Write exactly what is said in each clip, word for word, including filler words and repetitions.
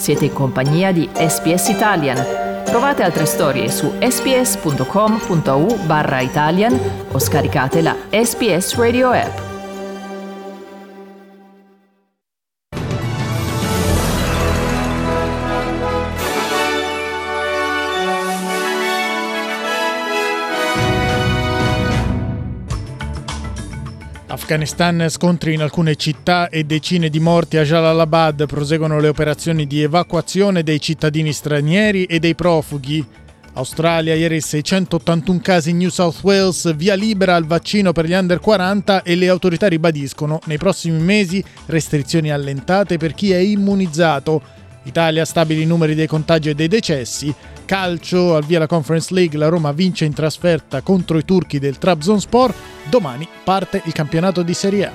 Siete in compagnia di S B S Italian. Trovate altre storie su sbs.com.au barra Italian o scaricate la S B S Radio app. Afghanistan, scontri in alcune città e decine di morti a Jalalabad. Proseguono le operazioni di evacuazione dei cittadini stranieri e dei profughi. Australia, ieri seicentottantuno casi in New South Wales, via libera al vaccino per gli under quaranta e le autorità ribadiscono nei prossimi mesi restrizioni allentate per chi è immunizzato. Italia, stabili i numeri dei contagi e dei decessi. Calcio, al via la Conference League, la Roma vince in trasferta contro i turchi del Trabzonspor. Domani parte il campionato di Serie A.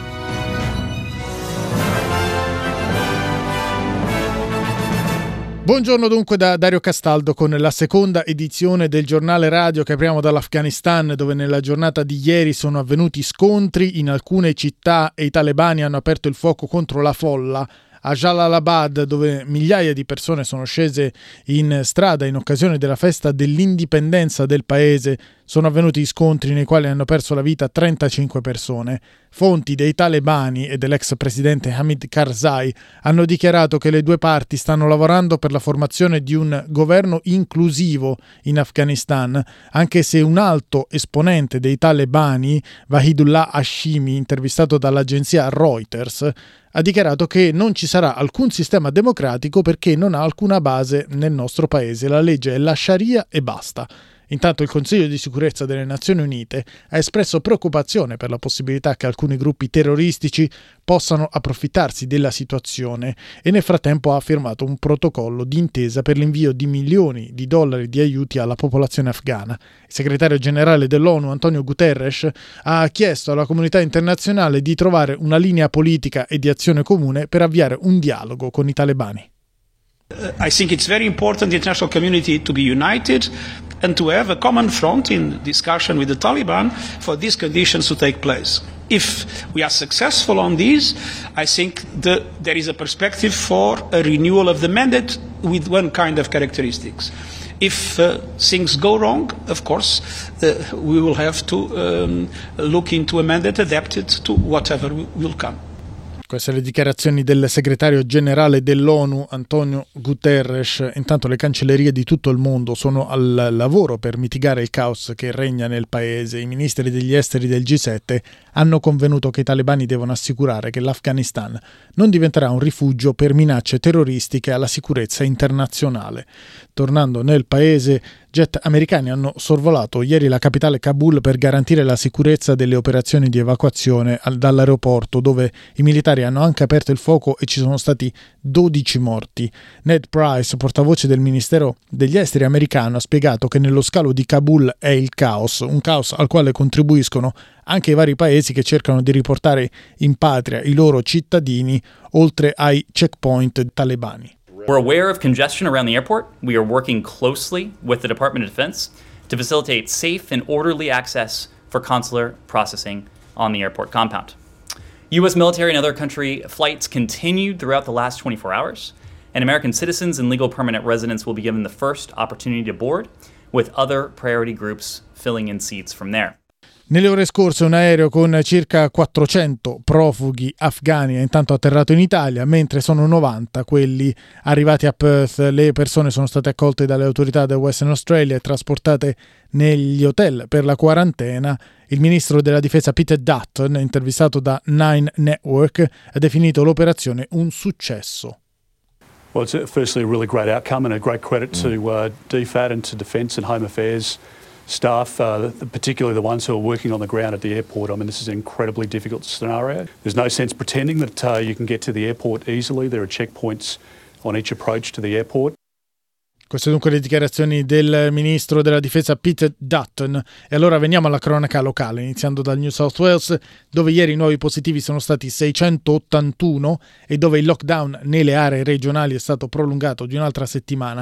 Buongiorno dunque da Dario Castaldo con la seconda edizione del giornale radio che apriamo dall'Afghanistan, dove nella giornata di ieri sono avvenuti scontri in alcune città e i talebani hanno aperto il fuoco contro la folla. A Jalalabad, dove migliaia di persone sono scese in strada in occasione della festa dell'indipendenza del paese, sono avvenuti scontri nei quali hanno perso la vita trentacinque persone. Fonti dei talebani e dell'ex presidente Hamid Karzai hanno dichiarato che le due parti stanno lavorando per la formazione di un governo inclusivo in Afghanistan, anche se un alto esponente dei talebani, Wahidullah Hashimi, intervistato dall'agenzia Reuters, ha dichiarato che non ci sarà alcun sistema democratico perché non ha alcuna base nel nostro paese. La legge è la Sharia e basta. Intanto il Consiglio di sicurezza delle Nazioni Unite ha espresso preoccupazione per la possibilità che alcuni gruppi terroristici possano approfittarsi della situazione e nel frattempo ha firmato un protocollo d'intesa per l'invio di milioni di dollari di aiuti alla popolazione afghana. Il segretario generale dell'ONU, Antonio Guterres, ha chiesto alla comunità internazionale di trovare una linea politica e di azione comune per avviare un dialogo con i talebani. Uh, I think it's very important the international community to be united and to have a common front in discussion with the Taliban for these conditions to take place. If we are successful on these, I think the, there is a perspective for a renewal of the mandate with one kind of characteristics. If uh, things go wrong, of course, uh, we will have to um, look into a mandate adapted to whatever will come. Queste le dichiarazioni del segretario generale dell'ONU Antonio Guterres. Intanto le cancellerie di tutto il mondo sono al lavoro per mitigare il caos che regna nel paese. I ministri degli esteri del G sette hanno convenuto che i talebani devono assicurare che l'Afghanistan non diventerà un rifugio per minacce terroristiche alla sicurezza internazionale. Tornando nel paese, jet americani hanno sorvolato ieri la capitale Kabul per garantire la sicurezza delle operazioni di evacuazione dall'aeroporto, dove i militari hanno anche aperto il fuoco e ci sono stati dodici morti. Ned Price, portavoce del Ministero degli Esteri americano, ha spiegato che nello scalo di Kabul è il caos, un caos al quale contribuiscono anche i vari paesi che cercano di riportare in patria i loro cittadini, oltre ai checkpoint talebani. We're aware of congestion around the airport. We are working closely with the Department of Defense to facilitate safe and orderly access for consular processing on the airport compound. U S military and other country flights continued throughout the last twenty-four hours, and American citizens and legal permanent residents will be given the first opportunity to board, with other priority groups filling in seats from there. Nelle ore scorse un aereo con circa quattrocento profughi afghani è intanto atterrato in Italia, mentre sono novanta quelli arrivati a Perth. Le persone sono state accolte dalle autorità del Western Australia e trasportate negli hotel per la quarantena. Il ministro della difesa Peter Dutton, intervistato da Nine Network, ha definito l'operazione un successo. Well, it's firstly a really great outcome and a great credit to uh, D F A T and to Defence and Home Affairs staff, uh, particularly the ones who are working on the ground at the airport. I mean, this is an incredibly difficult scenario. There's no sense pretending that uh, you can get to the airport easily. There are checkpoints on each approach to the airport. Queste dunque le dichiarazioni del ministro della difesa Peter Dutton. E allora veniamo alla cronaca locale, iniziando dal New South Wales, dove ieri i nuovi positivi sono stati seicentottantuno e dove il lockdown nelle aree regionali è stato prolungato di un'altra settimana.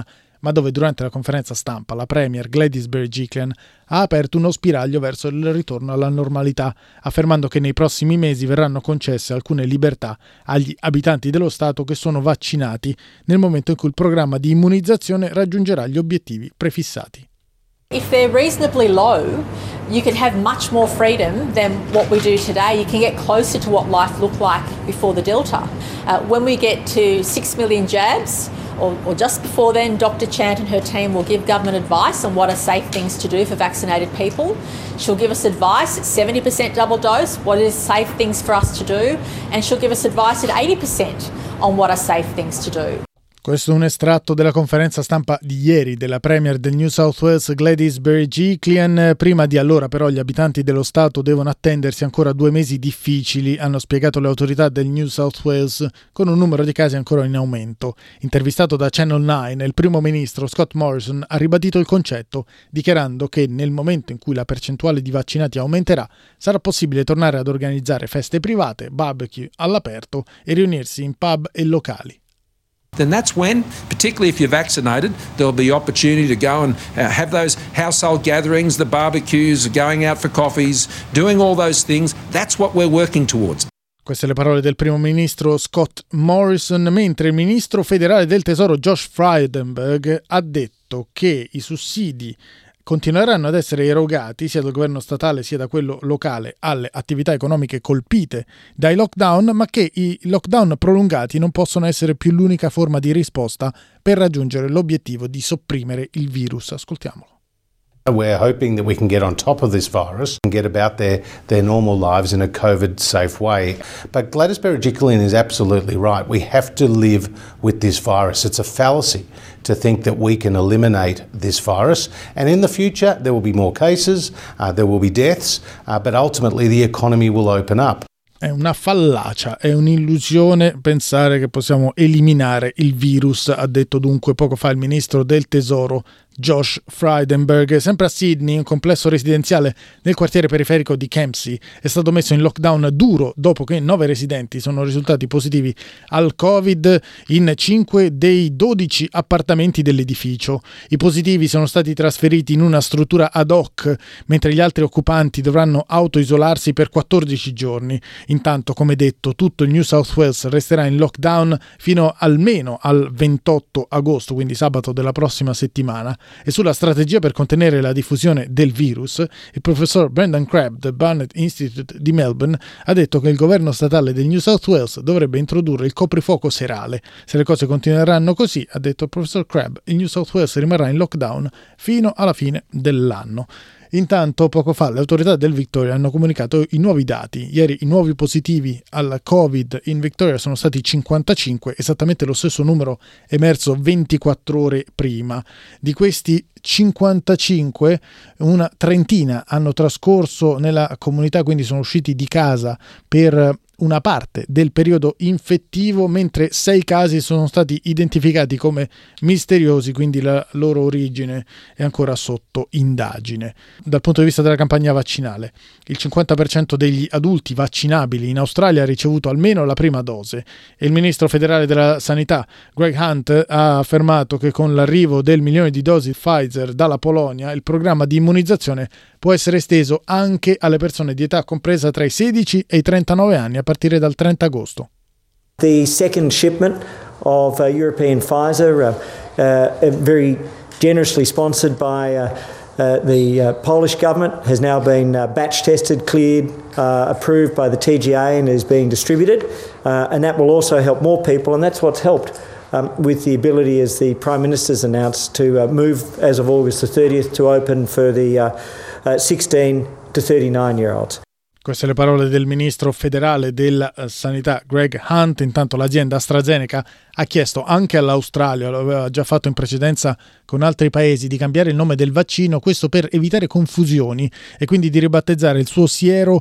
ma dove durante la conferenza stampa la premier Gladys Berejiklian ha aperto uno spiraglio verso il ritorno alla normalità, affermando che nei prossimi mesi verranno concesse alcune libertà agli abitanti dello Stato che sono vaccinati nel momento in cui il programma di immunizzazione raggiungerà gli obiettivi prefissati. If they're reasonably low, you can have much more freedom than what we do today. You can get closer to what life looked like before the Delta. Uh, when we get to six million jabs, or, or just before then, Doctor Chant and her team will give government advice on what are safe things to do for vaccinated people. She'll give us advice at seventy percent double dose, what is safe things for us to do, and she'll give us advice at eighty percent on what are safe things to do. Questo è un estratto della conferenza stampa di ieri della Premier del New South Wales Gladys Berejiklian. Prima di allora però gli abitanti dello Stato devono attendersi ancora due mesi difficili, hanno spiegato le autorità del New South Wales, con un numero di casi ancora in aumento. Intervistato da Channel nove, il primo ministro Scott Morrison ha ribadito il concetto, dichiarando che nel momento in cui la percentuale di vaccinati aumenterà, sarà possibile tornare ad organizzare feste private, barbecue all'aperto e riunirsi in pub e locali. Then that's when, particularly if you're vaccinated, there'll be opportunity to go and uh, have those household gatherings, the barbecues, going out for coffees, doing all those things. That's what we're working towards. Queste le parole del primo ministro Scott Morrison, mentre il ministro federale del tesoro Josh Frydenberg ha detto che i sussidi continueranno ad essere erogati sia dal governo statale sia da quello locale alle attività economiche colpite dai lockdown, ma che i lockdown prolungati non possono essere più l'unica forma di risposta per raggiungere l'obiettivo di sopprimere il virus. Ascoltiamolo. We're hoping that we can get on top of this virus and get about their, their normal lives in a COVID-safe way. But Gladys Berejiklian is absolutely right. We have to live with this virus. It's a fallacy to think that we can eliminate this virus. And in the future, there will be more cases, uh, there will be deaths, uh, but ultimately the economy will open up. È una fallacia, è un'illusione pensare che possiamo eliminare il virus, ha detto dunque poco fa il ministro del tesoro Josh Frydenberg. Sempre a Sydney, un complesso residenziale nel quartiere periferico di Kempsey è stato messo in lockdown duro dopo che nove residenti sono risultati positivi al Covid in cinque dei dodici appartamenti dell'edificio. I positivi sono stati trasferiti in una struttura ad hoc, mentre gli altri occupanti dovranno autoisolarsi per quattordici giorni. Intanto, come detto, tutto il New South Wales resterà in lockdown fino almeno al ventotto agosto, quindi sabato della prossima settimana. E sulla strategia per contenere la diffusione del virus, il professor Brendan Crabb del Barnett Institute di Melbourne ha detto che il governo statale del New South Wales dovrebbe introdurre il coprifuoco serale. Se le cose continueranno così, ha detto il professor Crabb, il New South Wales rimarrà in lockdown fino alla fine dell'anno. Intanto, poco fa, le autorità del Victoria hanno comunicato i nuovi dati. Ieri i nuovi positivi al Covid in Victoria sono stati cinquantacinque, esattamente lo stesso numero emerso ventiquattro ore prima. Di questi cinquantacinque, una trentina hanno trascorso nella comunità, quindi sono usciti di casa per una parte del periodo infettivo, mentre sei casi sono stati identificati come misteriosi, quindi la loro origine è ancora sotto indagine. Dal punto di vista della campagna vaccinale, il cinquanta per cento degli adulti vaccinabili in Australia ha ricevuto almeno la prima dose e il ministro federale della sanità Greg Hunt ha affermato che con l'arrivo del milione di dosi Pfizer dalla Polonia il programma di immunizzazione può essere esteso anche alle persone di età compresa tra i sedici e i trentanove anni a partire dal trenta agosto. The second shipment of uh, European Pfizer, uh, uh, very generously sponsored by uh, uh, the uh, Polish government, has now been uh, batch tested, cleared, uh, approved by the T G A and is being distributed. Uh, and that will also help more people, and that's what's helped um, with the ability, as the Prime Minister's announced, to uh, move as of August the thirtieth to open for the uh, uh, sixteen to thirty-nine year olds. Queste le parole del ministro federale della sanità Greg Hunt. Intanto l'azienda AstraZeneca ha chiesto anche all'Australia, lo aveva già fatto in precedenza con altri paesi, di cambiare il nome del vaccino, questo per evitare confusioni e quindi di ribattezzare il suo siero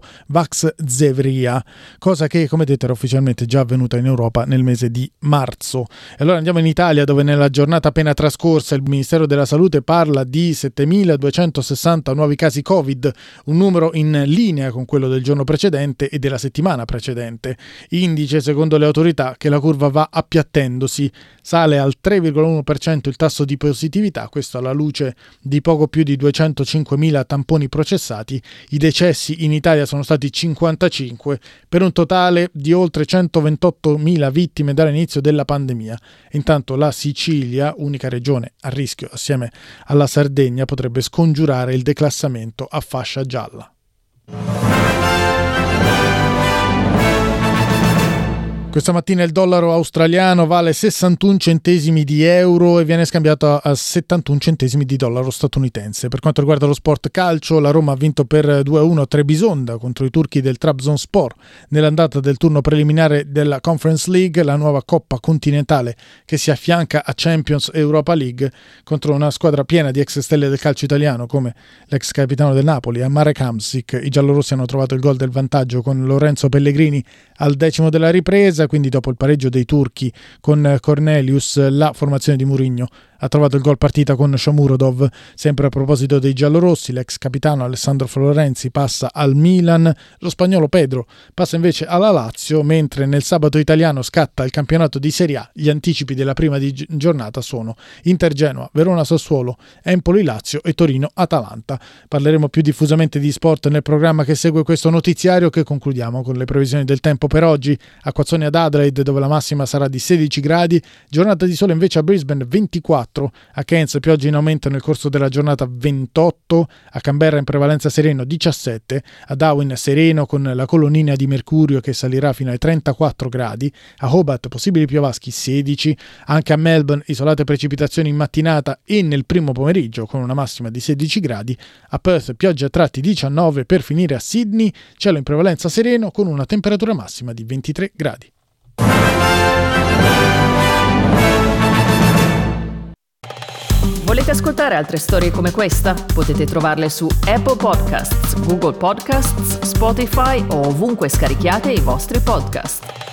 Vaxzevria, cosa che, come detto, era ufficialmente già avvenuta in Europa nel mese di marzo. E allora andiamo in Italia, dove nella giornata appena trascorsa il Ministero della Salute parla di settemiladuecentosessanta nuovi casi Covid, un numero in linea con quello del giorno precedente e della settimana precedente. Indice, secondo le autorità, che la curva va appiattendosi. Sale al tre virgola uno per cento il tasso di positività, questo alla luce di poco più di duecentocinquemila tamponi processati. I decessi in Italia sono stati cinquantacinque, per un totale di oltre centoventottomila vittime dall'inizio della pandemia. Intanto la Sicilia, unica regione a rischio assieme alla Sardegna, potrebbe scongiurare il declassamento a fascia gialla. Questa mattina il dollaro australiano vale sessantuno centesimi di euro e viene scambiato a settantuno centesimi di dollaro statunitense. Per quanto riguarda lo sport calcio, la Roma ha vinto per due a uno a Trebisonda contro i turchi del Trabzonspor nell'andata del turno preliminare della Conference League, la nuova Coppa Continentale che si affianca a Champions Europa League, contro una squadra piena di ex stelle del calcio italiano come l'ex capitano del Napoli, Marek Hamsik. I giallorossi hanno trovato il gol del vantaggio con Lorenzo Pellegrini al decimo della ripresa. Quindi dopo il pareggio dei turchi con Cornelius, la formazione di Mourinho ha trovato il gol partita con Shomurodov. Sempre a proposito dei giallorossi, l'ex capitano Alessandro Florenzi passa al Milan, lo spagnolo Pedro passa invece alla Lazio, mentre nel sabato italiano scatta il campionato di Serie A. Gli anticipi della prima di giornata sono Inter Genoa, Verona Sassuolo, Empoli Lazio e Torino Atalanta. Parleremo più diffusamente di sport nel programma che segue questo notiziario, che concludiamo con le previsioni del tempo per oggi. Acquazzone ad Adelaide, dove la massima sarà di sedici gradi, giornata di sole invece a Brisbane ventiquattro, a Cairns pioggia in aumento nel corso della giornata ventotto, a Canberra in prevalenza sereno diciassette, a Darwin sereno con la colonnina di mercurio che salirà fino ai trentaquattro gradi, a Hobart possibili piovaschi sedici, anche a Melbourne isolate precipitazioni in mattinata e nel primo pomeriggio con una massima di sedici gradi, a Perth pioggia a tratti diciannove, per finire a Sydney cielo in prevalenza sereno con una temperatura massima di ventitré gradi. Volete ascoltare altre storie come questa? Potete trovarle su Apple Podcasts, Google Podcasts, Spotify o ovunque scarichiate i vostri podcast.